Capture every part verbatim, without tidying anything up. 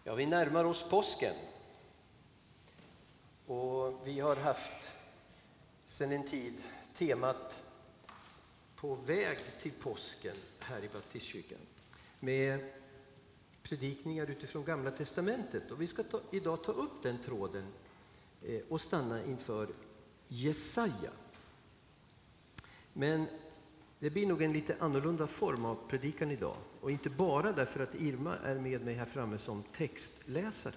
Ja, vi närmar oss påsken. Och vi har haft sedan en tid temat på väg till påsken här i Baptistkyrkan med predikningar utifrån Gamla testamentet. Och vi ska ta, idag ta upp den tråden eh, och stanna inför Jesaja. Men det blir nog en lite annorlunda form av predikan idag. Och inte bara därför att Irma är med mig här framme som textläsare.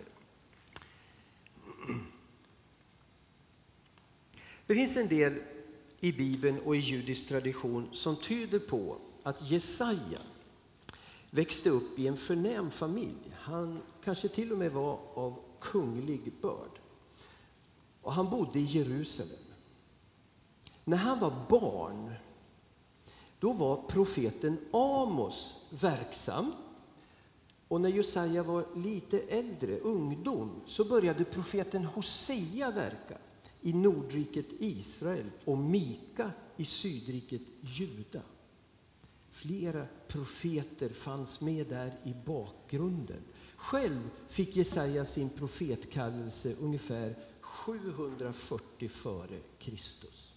Det finns en del i Bibeln och i judisk tradition som tyder på att Jesaja växte upp i en förnäm familj. Han kanske till och med var av kunglig börd. Och han bodde i Jerusalem. När han var barn, då var profeten Amos verksam. Och när Jesaja var lite äldre, ungdom, så började profeten Hosea verka i nordriket Israel och Mika i sydriket Juda. Flera profeter fanns med där i bakgrunden. Själv fick Jesaja sin profetkallelse ungefär sjuhundrafyrtio före Kristus.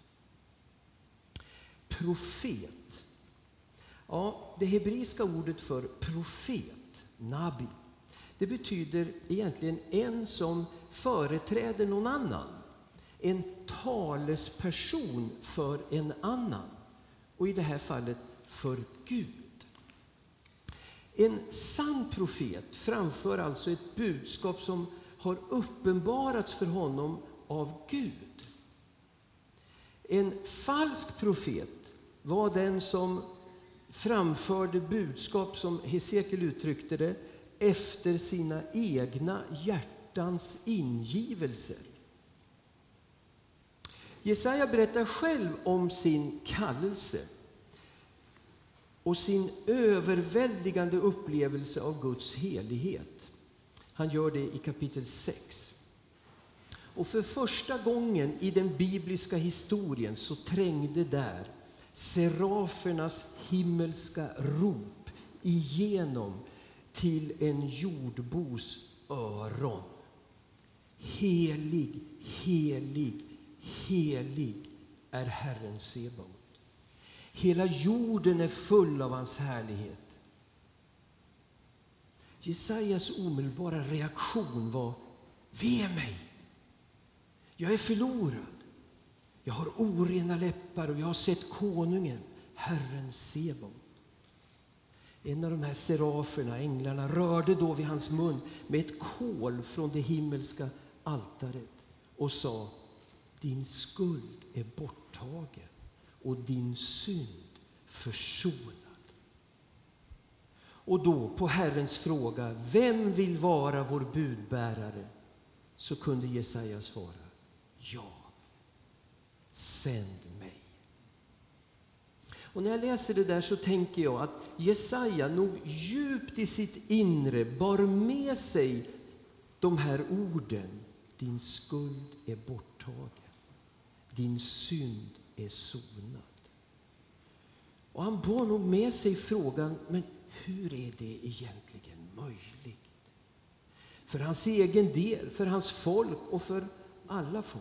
Profet. Ja, det hebreiska ordet för profet, nabi, det betyder egentligen en som företräder någon annan. En talesperson för en annan. Och i det här fallet för Gud. En sann profet framför alltså ett budskap som har uppenbarats för honom av Gud. En falsk profet var den som framförde budskap, som Hesekiel uttryckte det, efter sina egna hjärtans ingivelser. Jesaja berättar själv om sin kallelse och sin överväldigande upplevelse av Guds helighet. Han gör det i kapitel sex. Och för första gången i den bibliska historien så trängde där serafernas himmelska rop igenom till en jordbos öron. Helig, helig, helig är Herren Sebaot. Hela jorden är full av hans härlighet. Jesajas omedelbara reaktion var: ve mig! Jag är förlorad. Jag har orena läppar och jag har sett konungen, Herren Sebaot. En av de här seraferna, änglarna, rörde då vid hans mun med ett kol från det himmelska altaret och sa: din skuld är borttagen och din synd försonad. Och då på Herrens fråga: vem vill vara vår budbärare? Så kunde Jesaja svara: ja, sänd mig. Och när jag läser det där så tänker jag att Jesaja nog djupt i sitt inre bar med sig de här orden: din skuld är borttagen, din synd är sonad. Och han bar nog med sig frågan: men hur är det egentligen möjligt? För hans egen del, för hans folk och för alla folk.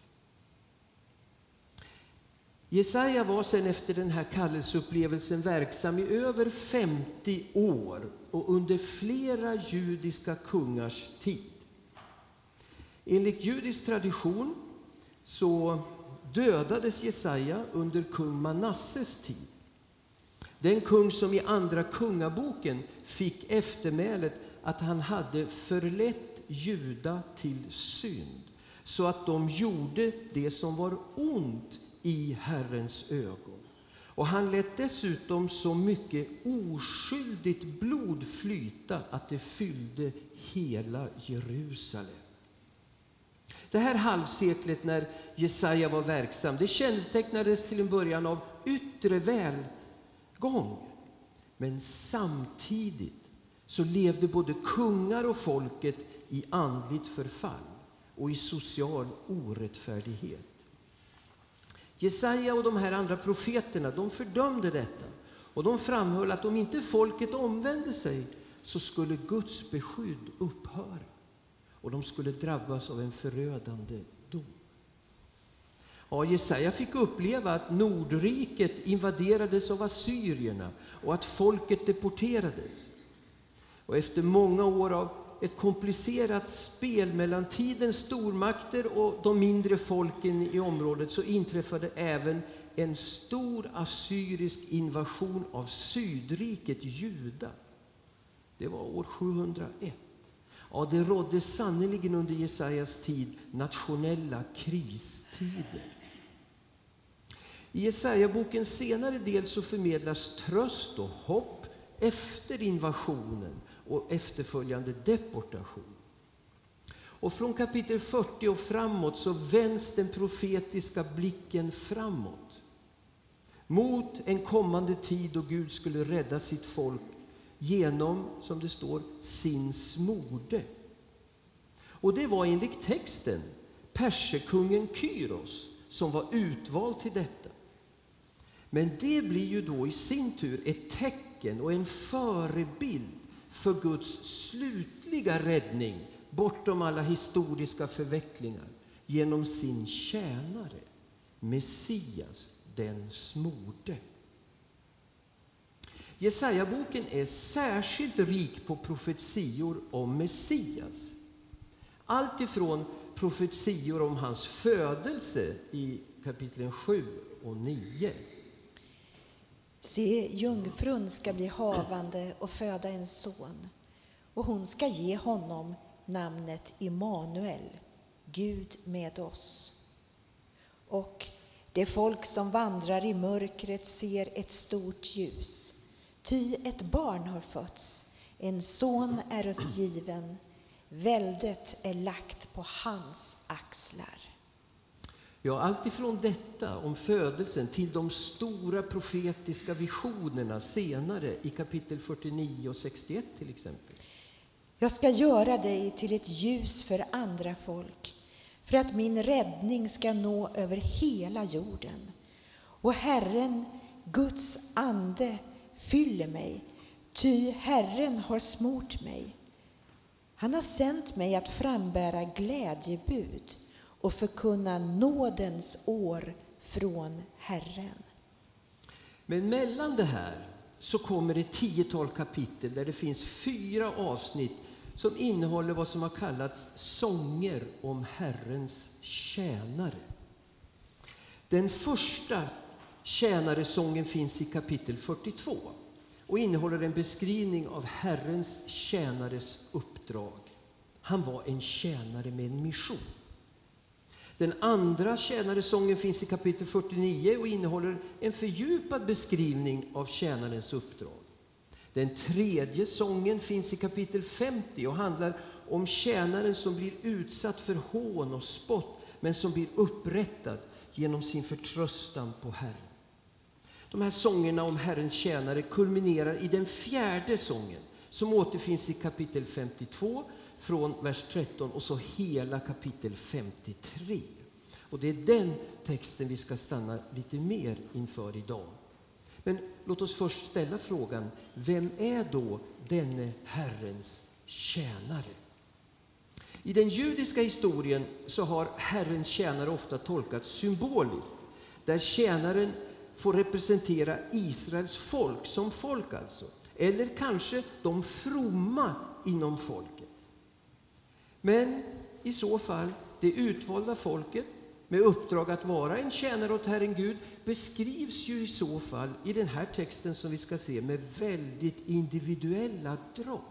Jesaja var sedan efter den här kallelseupplevelsen verksam i över femtio år och under flera judiska kungars tid. Enligt judisk tradition så dödades Jesaja under kung Manasses tid. Den kung som i andra kungaboken fick eftermälet att han hade förlett Juda till synd, så att de gjorde det som var ont i Herrens ögon. Och han lät dessutom så mycket oskyldigt blod flyta att det fyllde hela Jerusalem. Det här halvseklet när Jesaja var verksam, det kännetecknades till en början av yttre välgång. Men samtidigt så levde både kungar och folket i andligt förfall och i social orättfärdighet. Jesaja och de här andra profeterna, de fördömde detta. Och de framhöll att om inte folket omvände sig så skulle Guds beskydd upphöra och de skulle drabbas av en förödande dom. Ja, Jesaja fick uppleva att Nordriket invaderades av assyrierna och att folket deporterades. Och efter många år av ett komplicerat spel mellan tidens stormakter och de mindre folken i området så inträffade även en stor assyrisk invasion av sydriket Juda. Det var år sjuhundraett. Ja, det rådde sannoliken under Jesajas tid nationella kristider. I Jesaja-bokens senare del så förmedlas tröst och hopp efter invasionen och efterföljande deportation. Och från kapitel fyrtio och framåt så vänds den profetiska blicken framåt mot en kommande tid då Gud skulle rädda sitt folk genom, som det står, sin smorde. Och det var enligt texten persekungen Kyros som var utvald till detta. Men det blir ju då i sin tur ett tecken och en förebild för Guds slutliga räddning bortom alla historiska förvecklingar genom sin tjänare, Messias, den smorde. Jesaja-boken är särskilt rik på profetior om Messias. Allt ifrån profetior om hans födelse i kapitlen sju och nio. Se, jungfrun ska bli havande och föda en son, och hon ska ge honom namnet Immanuel, Gud med oss. Och det folk som vandrar i mörkret ser ett stort ljus. Ty ett barn har fötts, en son är oss given, väldet är lagt på hans axlar. Ja, allt ifrån detta om födelsen till de stora profetiska visionerna senare i kapitel fyrtionio och sextioett till exempel. Jag ska göra dig till ett ljus för andra folk, för att min räddning ska nå över hela jorden. Och Herren, Guds ande, fyller mig, ty Herren har smort mig. Han har sänt mig att frambära glädjebud och förkunna nådens år från Herren. Men mellan det här så kommer det tiotal kapitel där det finns fyra avsnitt som innehåller vad som har kallats sånger om Herrens tjänare. Den första tjänaresången finns i kapitel fyrtiotvå och innehåller en beskrivning av Herrens tjänares uppdrag. Han var en tjänare med en mission. Den andra tjänaresången finns i kapitel fyrtionio och innehåller en fördjupad beskrivning av tjänarens uppdrag. Den tredje sången finns i kapitel femtio och handlar om tjänaren som blir utsatt för hån och spott men som blir upprättad genom sin förtröstan på Herren. De här sångerna om Herrens tjänare kulminerar i den fjärde sången som återfinns i kapitel femtiotvå från vers tretton och så hela kapitel femtiotre. Och det är den texten vi ska stanna lite mer inför idag. Men låt oss först ställa frågan, vem är då denne Herrens tjänare? I den judiska historien så har Herrens tjänare ofta tolkats symboliskt, där tjänaren får representera Israels folk, som folk alltså, eller kanske de fromma inom folket. Men i så fall, det utvalda folket med uppdrag att vara en tjänare åt Herren Gud beskrivs ju i så fall i den här texten som vi ska se med väldigt individuella drag.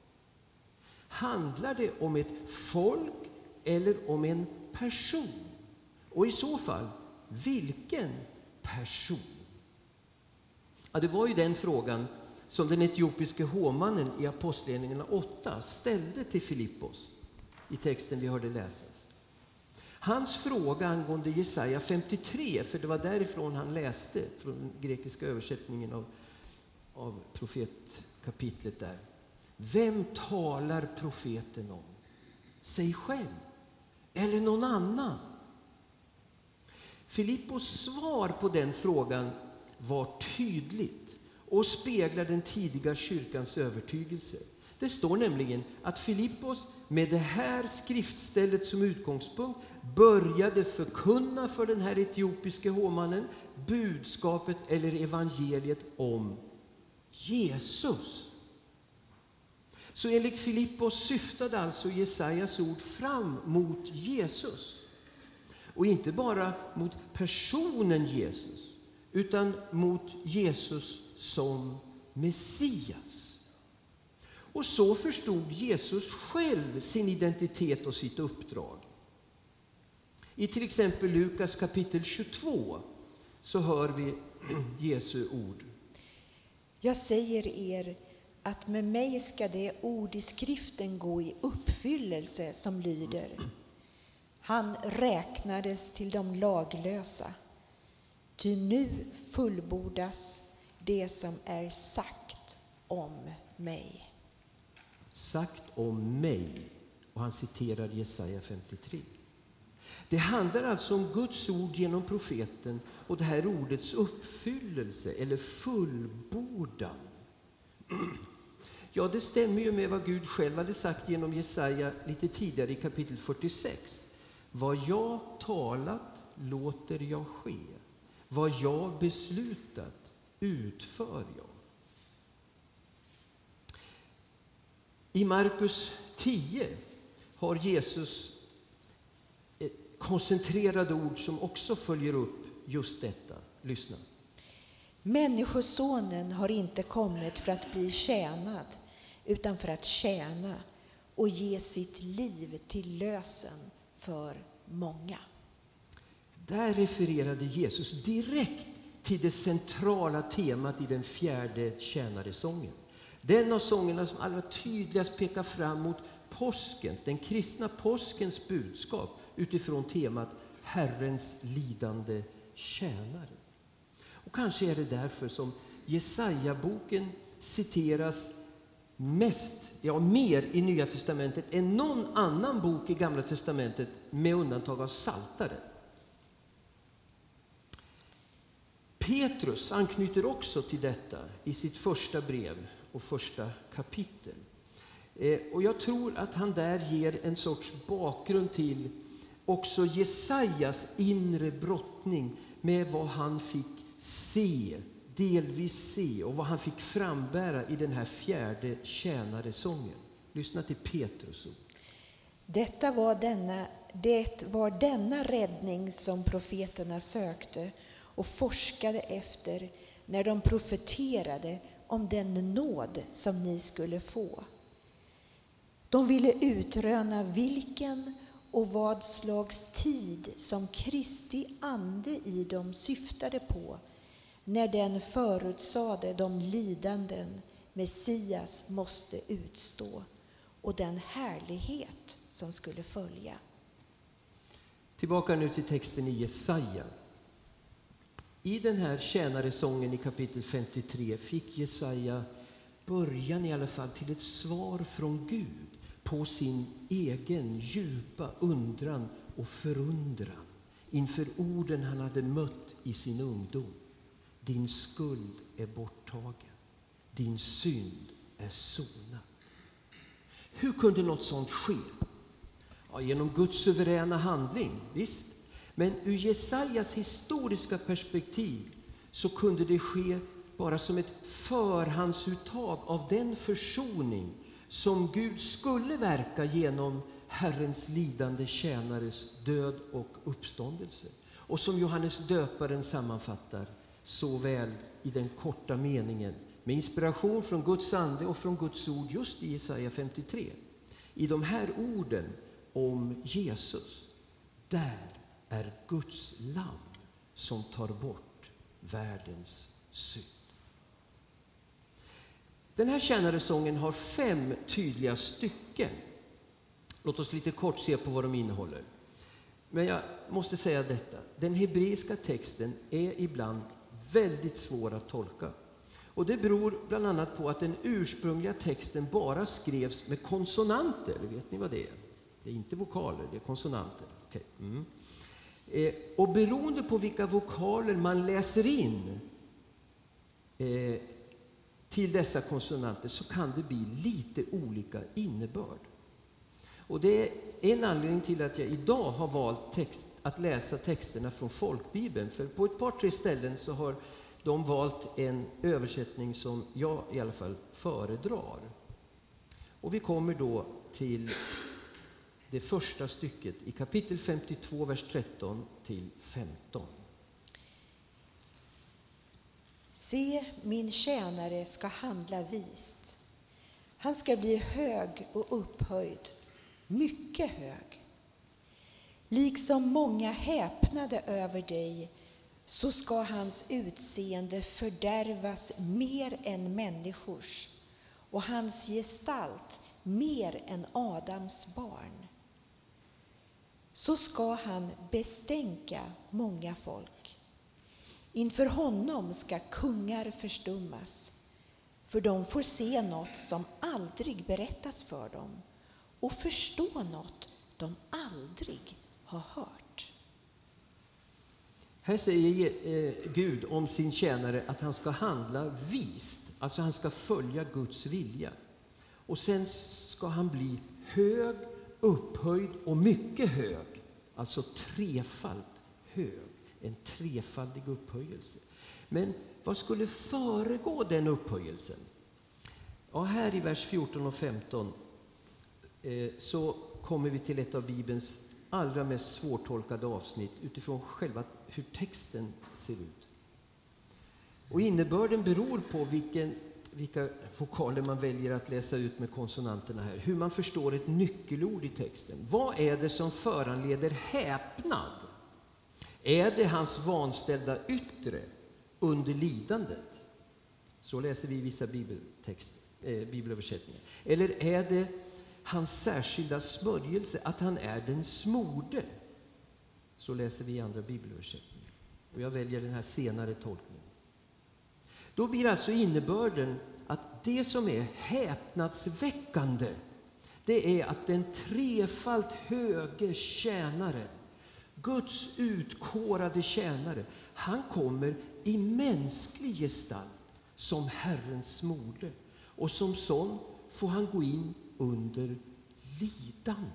Handlar det om ett folk eller om en person? Och i så fall, vilken person? Ja, det var ju den frågan som den etiopiske hovmannen i Apostlagärningarna åtta ställde till Filippos i texten vi hörde läsas. Hans fråga angående Jesaja femtiotre, för det var därifrån han läste, från den grekiska översättningen av, av profetkapitlet där. Vem talar profeten om? Sig själv eller någon annan? Filippos svar på den frågan var tydligt och speglar den tidiga kyrkans övertygelse. Det står nämligen att Filippos med det här skriftstället som utgångspunkt började förkunna för den här etiopiske hovmannen budskapet eller evangeliet om Jesus. Så enligt Filippos syftade alltså Jesajas ord fram mot Jesus. Och inte bara mot personen Jesus, utan mot Jesus som Messias. Och så förstod Jesus själv sin identitet och sitt uppdrag. I till exempel Lukas kapitel tjugotvå så hör vi Jesu ord. Jag säger er att med mig ska det ord i skriften gå i uppfyllelse som lyder: han räknades till de laglösa, ty nu fullbordas det som är sagt om mig. Sagt om mig. Och han citerar Jesaja femtiotre. Det handlar alltså om Guds ord genom profeten och det här ordets uppfyllelse eller fullbordan. Ja, det stämmer ju med vad Gud själv hade sagt genom Jesaja lite tidigare i kapitel fyrtiosex. Vad jag talat låter jag ske. Vad jag beslutat utför jag. I Markus tio har Jesus koncentrerade ord som också följer upp just detta. Lyssna. Människosonen har inte kommit för att bli tjänad, utan för att tjäna och ge sitt liv till lösen för många. Där refererade Jesus direkt till det centrala temat i den fjärde tjänaresången. Den av sångerna som allra tydligast pekar fram mot påskens, den kristna påskens budskap utifrån temat Herrens lidande tjänare. Och kanske är det därför som Jesaja-boken citeras mest, ja mer i Nya testamentet än någon annan bok i Gamla testamentet med undantag av Psaltaren. Petrus anknyter också till detta i sitt första brev och första kapitel. Och jag tror att han där ger en sorts bakgrund till också Jesajas inre brottning med vad han fick se, delvis se och vad han fick frambära i den här fjärde tjänaresången. Lyssna till Petrus ord. Detta var denna, det var denna räddning som profeterna sökte och forskade efter när de profeterade om den nåd som ni skulle få. De ville utröna vilken och vad slags tid som Kristi ande i dem syftade på när den förutsade de lidanden Messias måste utstå och den härlighet som skulle följa. Tillbaka nu till texten i Jesaja. I den här tjänaresången i kapitel femtiotre fick Jesaja början i alla fall till ett svar från Gud på sin egen djupa undran och förundran inför orden han hade mött i sin ungdom. Din skuld är borttagen, din synd är sonad. Hur kunde något sånt ske? Ja, genom Guds suveräna handling, visst. Men ur Jesajas historiska perspektiv så kunde det ske bara som ett förhandsuttag av den försoning som Gud skulle verka genom Herrens lidande tjänares död och uppståndelse. Och som Johannes döparen sammanfattar så väl i den korta meningen med inspiration från Guds ande och från Guds ord just i Jesaja femtiotre. I de här orden om Jesus, där är Guds lamm som tar bort världens synd. Den här tjänaresången har fem tydliga stycken. Låt oss lite kort se på vad de innehåller. Men jag måste säga detta. Den hebreiska texten är ibland väldigt svår att tolka. Och det beror bland annat på att den ursprungliga texten bara skrevs med konsonanter. Vet ni vad det är? Det är inte vokaler, det är konsonanter. Okay. Mm. Eh, och beroende på vilka vokaler man läser in eh, till dessa konsonanter så kan det bli lite olika innebörd. Och det är en anledning till att jag idag har valt text, att läsa texterna från folkbibeln. För på ett par tre ställen så har de valt en översättning som jag i alla fall föredrar. Och vi kommer då till det första stycket i kapitel femtiotvå, vers tretton till femton. Se, min tjänare ska handla vist. Han ska bli hög och upphöjd, mycket hög. Liksom många häpnade över dig, så ska hans utseende fördärvas mer än människors, och hans gestalt mer än Adams barn. Så ska han bestänka många folk. Inför honom ska kungar förstummas, för de får se något som aldrig berättats för dem och förstå något de aldrig har hört. Här säger eh, Gud om sin tjänare att han ska handla vist, alltså han ska följa Guds vilja. Och sen ska han bli hög, upphöjd och mycket hög, alltså trefalt hög, en trefaldig upphöjelse. Men vad skulle föregå den upphöjelsen? Ja, här i vers fjorton och femton eh, så kommer vi till ett av Bibelns allra mest svårtolkade avsnitt utifrån själva hur texten ser ut. Och innebörden beror på vilken, vilka vokaler man väljer att läsa ut med konsonanterna här. Hur man förstår ett nyckelord i texten. Vad är det som föranleder häpnad? Är det hans vanställda yttre under lidandet? Så läser vi i vissa bibeltexter, eh, bibelöversättningar. Eller är det hans särskilda smörjelse, att han är den smorde? Så läser vi i andra bibelöversättningar. Och jag väljer den här senare tolkningen. Då blir alltså innebörden att det som är häpnadsväckande, det är att den trefalt höge tjänaren, Guds utkårade tjänare, han kommer i mänsklig gestalt som Herrens smorde. Och som sån får han gå in under lidande.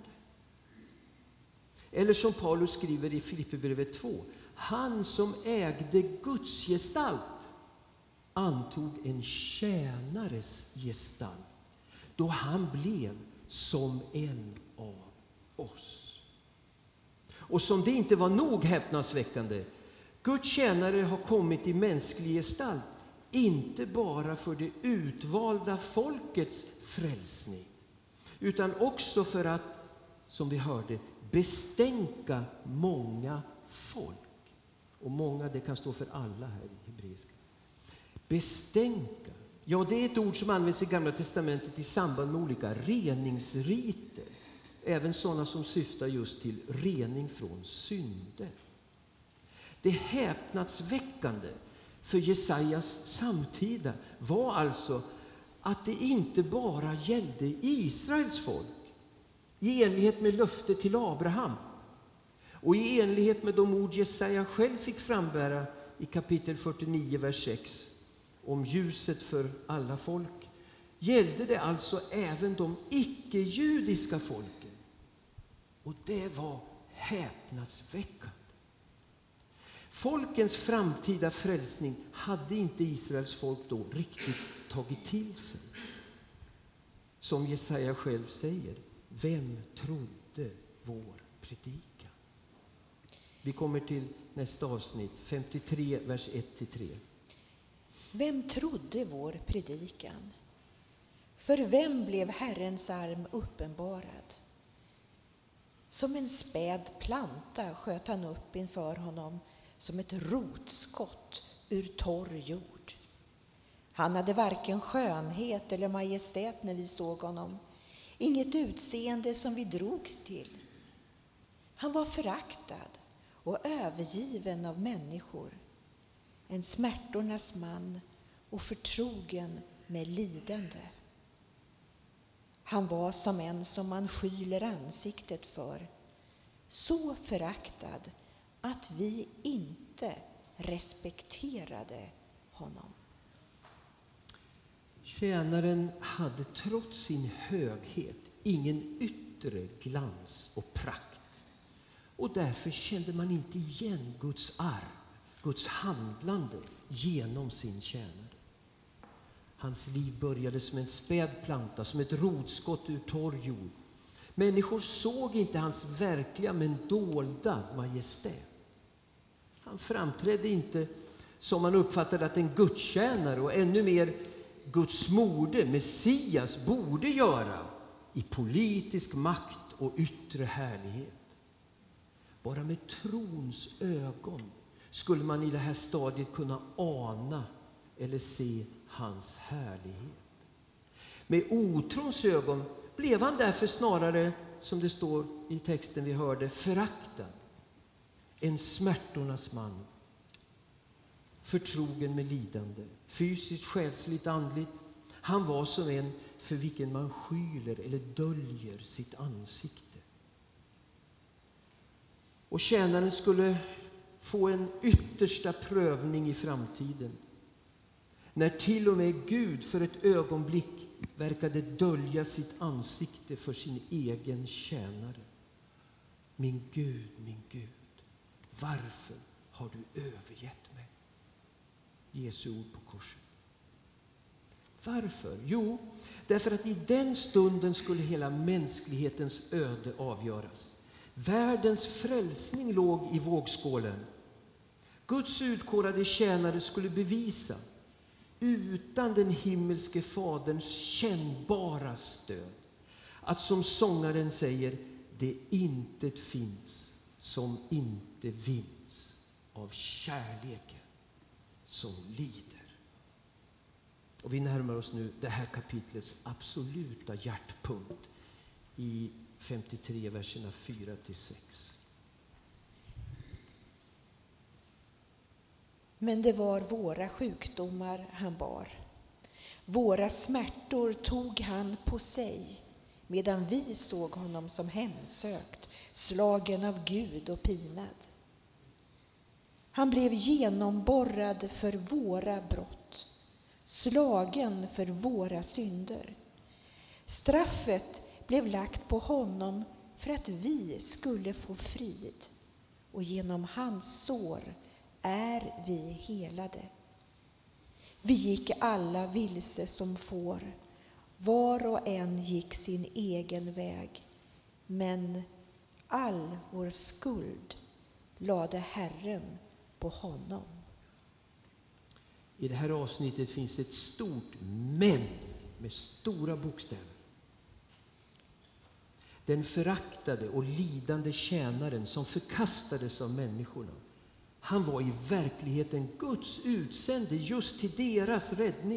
Eller som Paulus skriver i Filipperbrevet två, han som ägde Guds gestalt antog en tjänares gestalt, då han blev som en av oss. Och som det inte var nog häpnadsväckande, Guds tjänare har kommit i mänsklig gestalt, inte bara för det utvalda folkets frälsning, utan också för att, som vi hörde, bestänka många folk. Och många, det kan stå för alla här i hebreiska. Bestänka, ja, det är ett ord som används i Gamla testamentet i samband med olika reningsriter. Även sådana som syftar just till rening från synder. Det häpnadsväckande för Jesajas samtida var alltså att det inte bara gällde Israels folk i enlighet med löftet till Abraham och i enlighet med de ord Jesaja själv fick frambära i kapitel fyrtionio, vers sex om ljuset för alla folk, gällde det alltså även de icke-judiska folken. Och det var häpnadsväckande. Folkens framtida frälsning hade inte Israels folk då riktigt tagit till sig. Som Jesaja själv säger, vem trodde vår predikan? Vi kommer till nästa avsnitt, femtiotre, vers ett till tre. Vem trodde vår predikan? För vem blev Herrens arm uppenbarad? Som en späd planta sköt han upp inför honom, som ett rotskott ur torr jord. Han hade varken skönhet eller majestät när vi såg honom, inget utseende som vi drogs till. Han var föraktad och övergiven av människor, en smärtornas man och förtrogen med lidande. Han var som en som man skyler ansiktet för, så föraktad att vi inte respekterade honom. Tjänaren hade trots sin höghet ingen yttre glans och prakt. Och därför kände man inte igen Guds arv, Guds handlande genom sin tjänare. Hans liv började som en späd planta, som ett rotskott ur torr jord. Människor såg inte hans verkliga men dolda majestät. Han framträdde inte som man uppfattade att en gudstjänare och ännu mer Guds moder, Messias, borde göra i politisk makt och yttre härlighet. Bara med trons ögon skulle man i det här stadiet kunna ana eller se hans härlighet. Med otrons ögon blev han därför snarare, som det står i texten vi hörde, föraktad. En smärtornas man, förtrogen med lidande, fysiskt, själsligt, andligt. Han var som en för vilken man skyler eller döljer sitt ansikte. Och tjänaren skulle få en yttersta prövning i framtiden. När till och med Gud för ett ögonblick verkade dölja sitt ansikte för sin egen tjänare. Min Gud, min Gud, varför har du övergett mig? Jesu ord på korset. Varför? Jo, därför att i den stunden skulle hela mänsklighetens öde avgöras. Världens frälsning låg i vågskålen. Guds utkårade tjänare skulle bevisa, utan den himmelske faderns kännbara stöd, att som sångaren säger, det intet finns som inte vinns av kärleken som lider. Och vi närmar oss nu det här kapitlets absoluta hjärtpunkt i femtiotre, verserna fyra till sex. Men det var våra sjukdomar han bar. Våra smärtor tog han på sig, medan vi såg honom som hemsökt, slagen av Gud och pinad. Han blev genomborrad för våra brott, slagen för våra synder. Straffet blev lagt på honom för att vi skulle få frid, och genom hans sår är vi helade. Vi gick alla vilse som får, var och en gick sin egen väg, men all vår skuld lade Herren på honom. I det här avsnittet finns ett stort men med stora bokstäver. Den föraktade och lidande tjänaren som förkastades av människorna, han var i verkligheten Guds utsände just till deras räddning.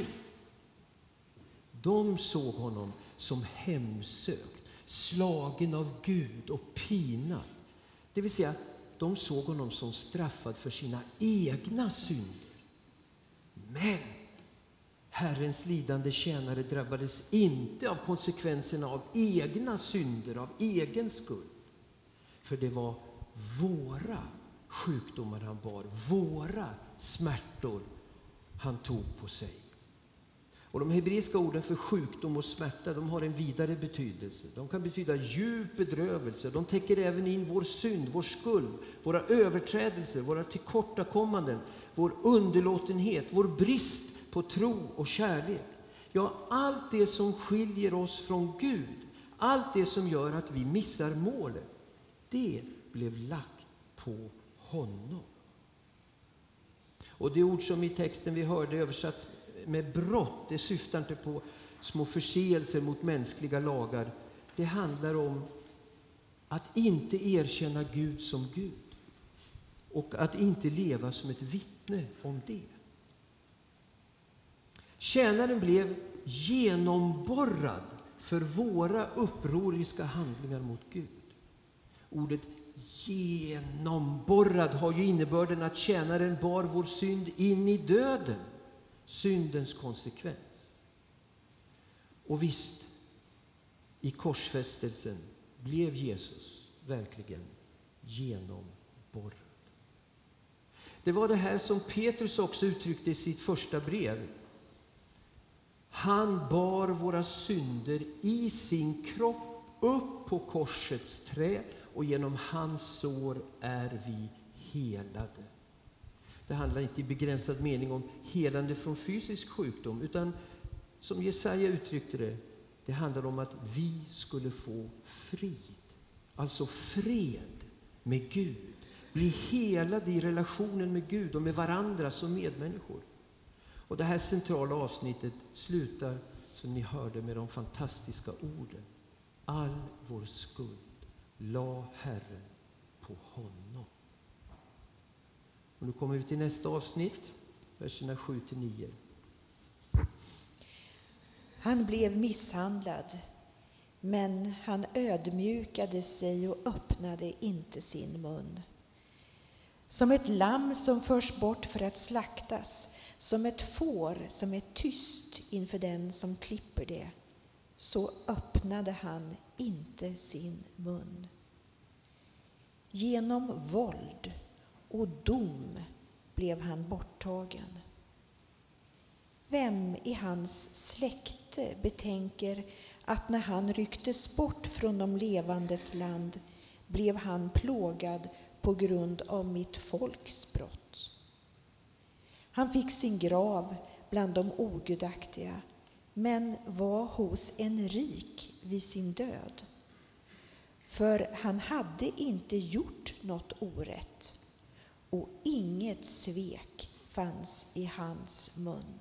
De såg honom som hemsökt, slagen av Gud och pinad. Det vill säga, de såg honom som straffad för sina egna synder. Men Herrens lidande tjänare drabbades inte av konsekvenserna av egna synder, av egen skuld. För det var våra sjukdomar han bar, våra smärtor han tog på sig. Och de hebreiska orden för sjukdom och smärta, de har en vidare betydelse. De kan betyda djup bedrövelse. De täcker även in vår synd, vår skuld, våra överträdelser, våra tillkortakommanden, vår underlåtenhet, vår brist på tro och kärlek. Ja, allt det som skiljer oss från Gud, allt det som gör att vi missar målet, det blev lagt på honom. Och det ord som i texten vi hörde översatts med brott, det syftar inte på små förseelser mot mänskliga lagar. Det handlar om att inte erkänna Gud som Gud och att inte leva som ett vittne om det. Tjänaren blev genomborrad för våra upproriska handlingar mot Gud. Ordet genomborrad har ju innebörden att tjänaren bar vår synd in i döden, syndens konsekvens. Och visst, i korsfästelsen blev Jesus verkligen genomborrad. Det var det här som Petrus också uttryckte i sitt första brev. Han bar våra synder i sin kropp upp på korsets trä och genom hans sår är vi helade. Det handlar inte i begränsad mening om helande från fysisk sjukdom, utan som Jesaja uttryckte det, det handlar om att vi skulle få frid. Alltså fred med Gud. Bli helade i relationen med Gud och med varandra som medmänniskor. Och det här centrala avsnittet slutar, som ni hörde, med de fantastiska orden. All vår skuld la Herren på honom. Och nu kommer vi till nästa avsnitt, verserna sju till nio. Han blev misshandlad, men han ödmjukade sig och öppnade inte sin mun. Som ett lamm som förs bort för att slaktas, som ett får som är tyst inför den som klipper det, så öppnade han inte sin mun. Genom våld och dom blev han borttagen. Vem i hans släkte betänker att när han rycktes bort från de levandes land blev han plågad på grund av mitt folks brott? Han fick sin grav bland de ogudaktiga, men var hos en rik vid sin död. För han hade inte gjort något orätt, och inget svek fanns i hans mun.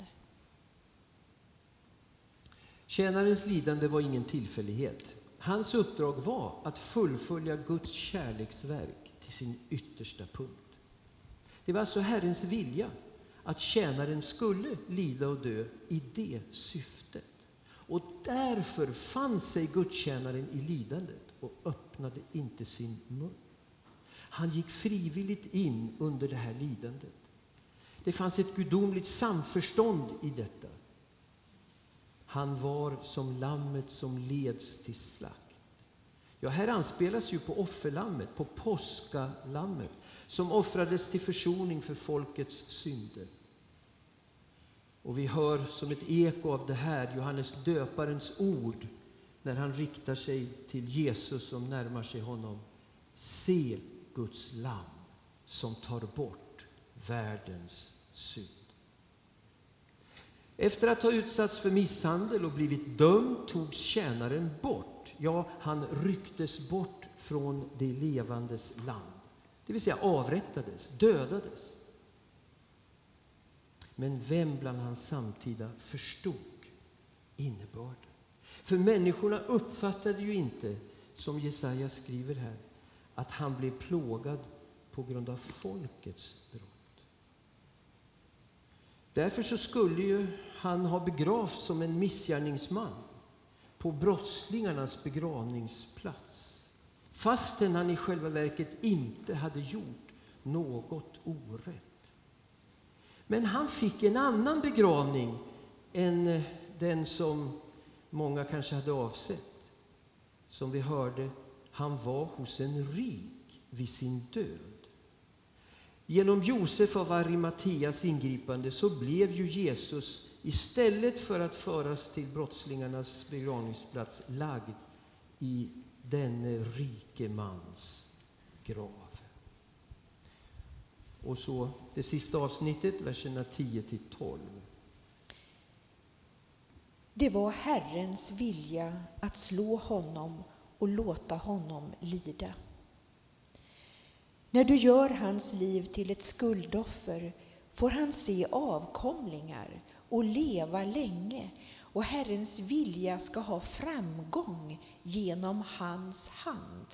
Tjänarens lidande var ingen tillfällighet. Hans uppdrag var att fullfölja Guds kärleksverk till sin yttersta punkt. Det var alltså Herrens vilja att tjänaren skulle lida och dö i det syftet. Och därför fann sig gudstjänaren i lidandet och öppnade inte sin mun. Han gick frivilligt in under det här lidandet. Det fanns ett gudomligt samförstånd i detta. Han var som lammet som leds till slakt. Ja, här anspelas ju på offerlammet, på påskalammet, som offrades till försoning för folkets synder. Och vi hör som ett eko av det här Johannes döparens ord när han riktar sig till Jesus som närmar sig honom. Se Guds lamm som tar bort världens synd. Efter att ha utsatts för misshandel och blivit dömd togs tjänaren bort. Ja, han rycktes bort från det levandes land. Det vill säga avrättades, dödades. Men vem bland hans samtida förstod innebörden? För människorna uppfattade ju inte, som Jesaja skriver här, att han blev plågad på grund av folkets brott. Därför så skulle ju han ha begravts som en missgärningsman på brottslingarnas begravningsplats, fastän han i själva verket inte hade gjort något orätt. Men han fick en annan begravning än den som många kanske hade avsett. Som vi hörde, han var hos en rik vid sin död. Genom Josef av Arimateas ingripande så blev ju Jesus, istället för att föras till brottslingarnas begravningsplats, lagd i denne rike mans grav. Och så det sista avsnittet, verserna tio till tolv. Det var Herrens vilja att slå honom och låta honom lida. När du gör hans liv till ett skuldoffer får han se avkomlingar och leva länge, och Herrens vilja ska ha framgång genom hans hand.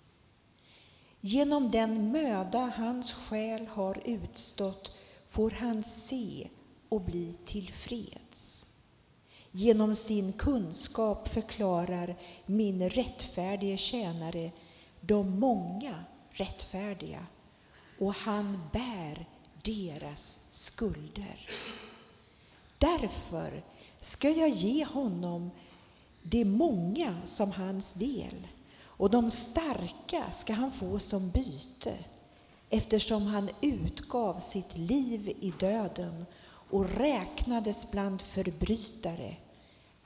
Genom den möda hans själ har utstått får han se och bli tillfreds. Genom sin kunskap förklarar min rättfärdige tjänare de många rättfärdiga, och han bär deras skulder. Därför ska jag ge honom de många som hans del, och de starka ska han få som byte, eftersom han utgav sitt liv i döden och räknades bland förbrytare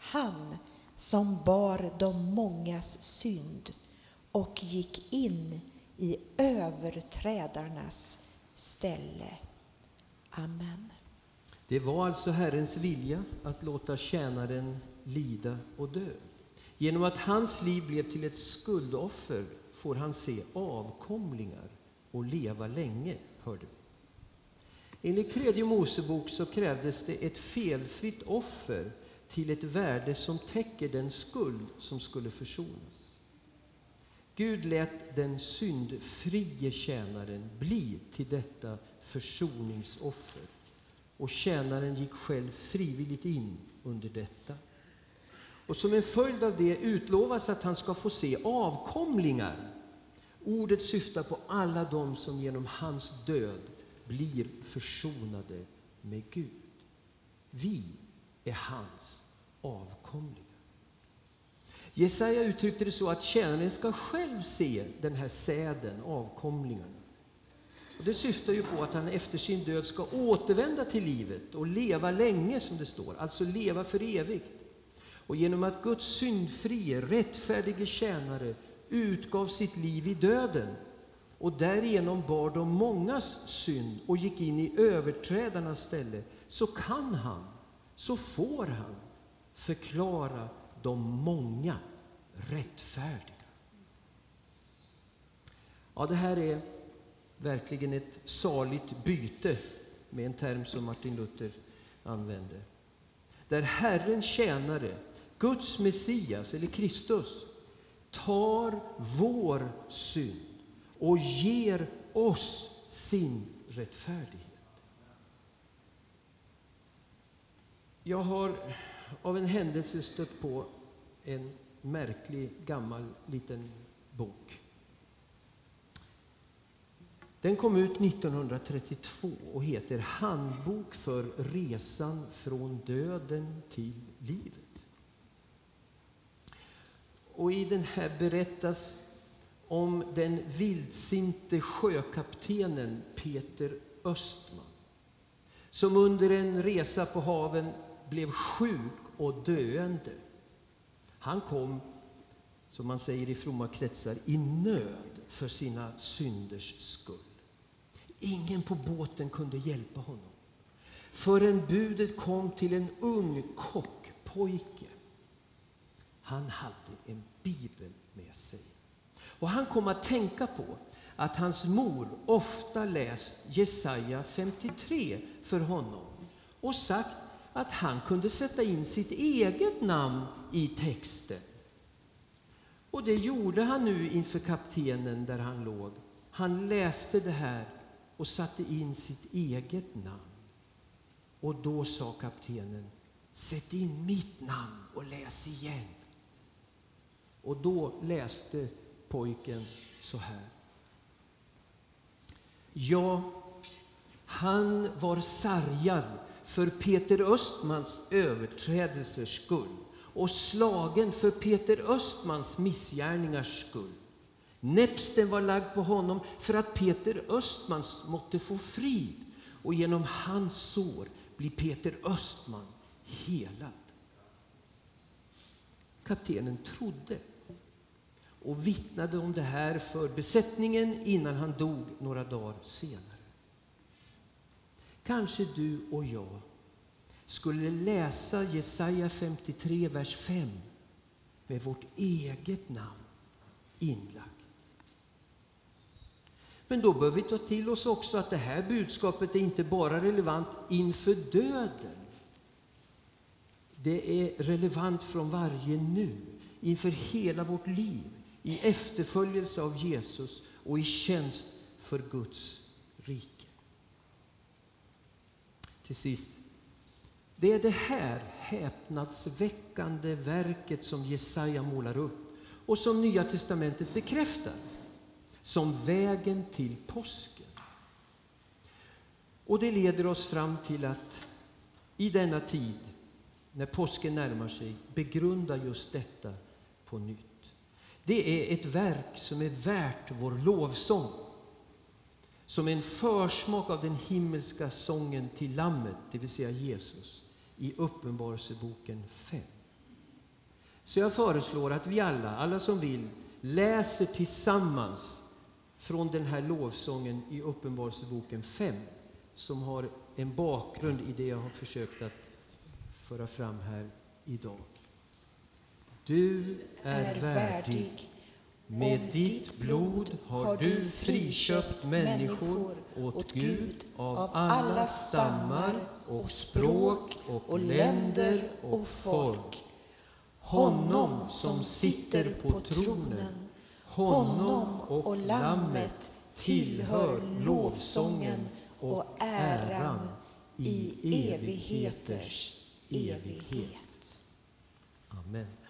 han som bar de mångas synd och gick in i överträdarnas ställe. Amen. Det var alltså Herrens vilja att låta tjänaren lida och dö. Genom att hans liv blev till ett skuldoffer får han se avkomlingar och leva länge, hörde vi. Enligt tredje Mosebok så krävdes det ett felfritt offer till ett värde som täcker den skuld som skulle försonas. Gud lät den syndfrie tjänaren bli till detta försoningsoffer, och tjänaren gick själv frivilligt in under detta. Och som en följd av det utlovas att han ska få se avkomlingar. Ordet syftar på alla de som genom hans död blir försonade med Gud. Vi är hans avkomlingar. Jesaja uttryckte det så att tjänaren ska själv se den här säden, avkomlingarna. Och det syftar ju på att han efter sin död ska återvända till livet och leva länge, som det står, alltså leva för evigt. Och genom att Guds syndfrie, rättfärdige tjänare utgav sitt liv i döden och därigenom bar de mångas synd och gick in i överträdarnas ställe, så kan han, så får han förklara de många rättfärdiga. Ja, det här är verkligen ett saligt byte, med en term som Martin Luther använde. Där Herrens tjänare, Guds Messias eller Kristus, tar vår synd och ger oss sin rättfärdighet. Jag har av en händelse stött på en märklig gammal liten bok. Den kom ut nittonhundratrettiotvå och heter Handbok för resan från döden till livet. Och i den här berättas om den vildsinte sjökaptenen Peter Östman, som under en resa på haven blev sjuk och döende. Han kom, som man säger i fromma kretsar, i nöd för sina synders skull. Ingen på båten kunde hjälpa honom, förrän budet kom till en ung kockpojke. Han hade en bibel med sig. Och han kom att tänka på att hans mor ofta läst Jesaja femtiotre för honom och sagt att han kunde sätta in sitt eget namn i texten. Och det gjorde han nu inför kaptenen där han låg. Han läste det här och satte in sitt eget namn. Och då sa kaptenen: sätt in mitt namn och läs igen. Och då läste pojken så här: ja, han var sargad för Peter Östmans överträdelsers skull och slagen för Peter Östmans missgärningars skull. Näpsten var lagd på honom för att Peter Östmans måtte få frid, och genom hans sår blir Peter Östman helad. Kaptenen trodde och vittnade om det här för besättningen innan han dog några dagar senare. Kanske du och jag skulle läsa Jesaja femtiotre, vers fem med vårt eget namn inlagt. Men då bör vi ta till oss också att det här budskapet är inte bara relevant inför döden. Det är relevant från varje nu, inför hela vårt liv, i efterföljelse av Jesus och i tjänst för Guds rike. Till sist, det är det här häpnadsväckande verket som Jesaja målar upp och som Nya testamentet bekräftar som vägen till påsken. Och det leder oss fram till att i denna tid, när påsken närmar sig, begrunda just detta på nytt. Det är ett verk som är värt vår lovsång, som en försmak av den himmelska sången till lammet, det vill säga Jesus, i Uppenbarelseboken fem. Så jag föreslår att vi alla, alla som vill, läser tillsammans från den här lovsången i Uppenbarelseboken fem, som har en bakgrund i det jag har försökt att föra fram här idag. Du är värdig. Med ditt blod har du friköpt människor åt Gud av alla stammar och språk och länder och folk. Honom som sitter på tronen, honom och lammet tillhör lovsången och äran i evigheters evighet. Amen.